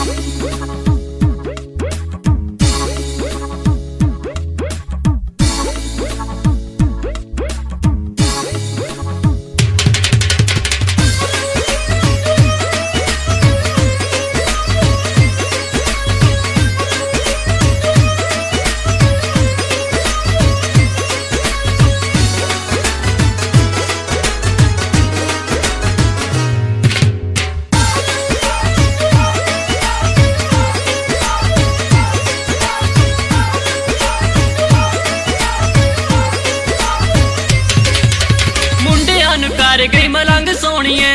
कर गई मलंग सोनिए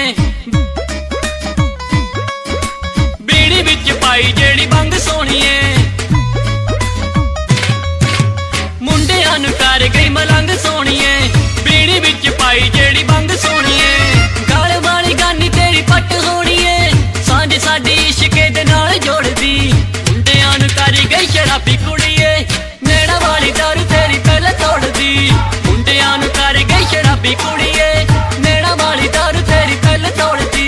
बीड़ी विच पाई जेड़ी बंग सोनिए मुंडियां नूं कर गई मलंग सोनिए बीड़ी विच पाई जेड़ी बंग सोनिए गल वाली गानी तेरी पट होनीए सांझ साडी इश्के दे नाल जोड़दी मुंडियां नूं कर गई शराबी कुड़िए नैना वाली दारू तेरी पहले तोड़दी मुंडियां नूं कर गई शराबी कुड़िए नैना वाली दारू तेरी पहले तोड़दी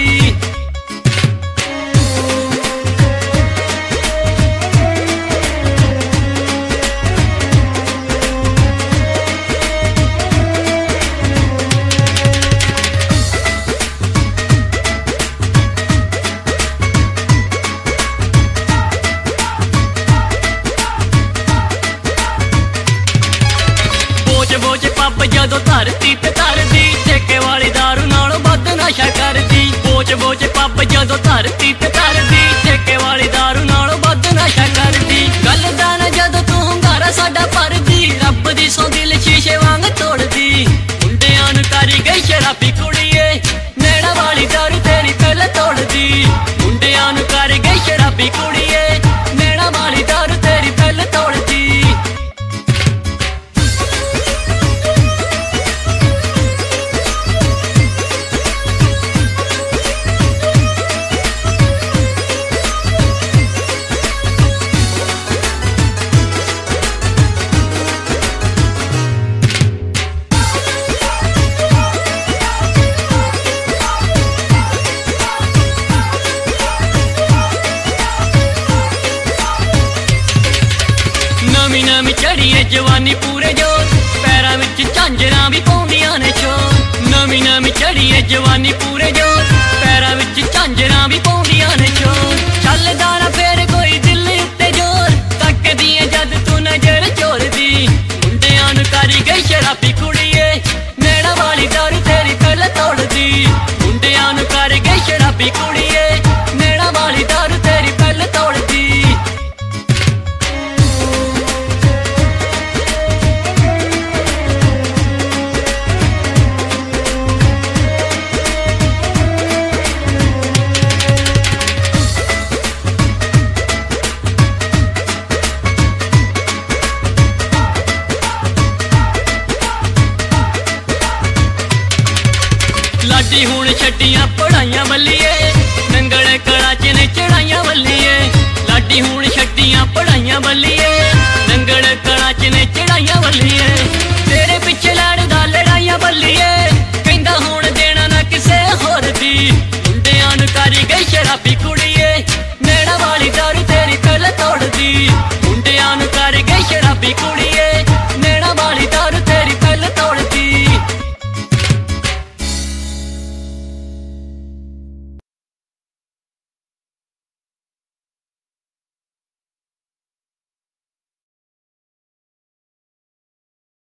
बोझ पब जदों धरती ते धरदी ठेके वाली दारू नालों वध नशा करदी बोझ पब जदों धरती ते धरदी ठेके वाली दारू नालों वध नशा करदी गल दा ना जदों तू hungaरा साडा भरदी रब दी सौ दिल शीशे वांग तोड़दी मुंडियां नूं करी गई शराबी कुड़िए नैना वाली दारू तेरी पहले तोड़दी मुंडियां नूं करी गई शराबी कुड़िए नैना वाली दारू तेरी पहले तोड़दी नवी नवी चढ़िए जवानी पूरे जोर पैरां विच झांजरां भी पाउंदियां ने शोर नवी नवी चढ़िए जवानी पूरे जोर पैरां विच झांजरां भी पाउंदियां ने शोर चलदा ना फेर कोई दिल उत्ते जोर तकदी ऐ जद तू नजर चोरदी मुंडियां नूं करी गई शराबी कुड़िए नैना वाली दारू तेरी पहले तोड़दी मुंडियां नूं करी गई शराबी कुड़िए नैना वाली दारू तेरी पहले तोड़दी लाडी हुण छड्डियां पढ़ाइयां वल्लिए नंगल कड़ा च ने चढ़ाइयां वल्लिए लाडी हुण छड्डियां पढ़ाइयां वल्लिए नंगल कड़ा च ने चढ़ाइयां वल्लिए तेरे पिछे लड़दा लड़ाइयां वल्लिए कहंदा हुण देना ना किसे होर दी मुंडियां नूं करी गई शराबी कुड़ी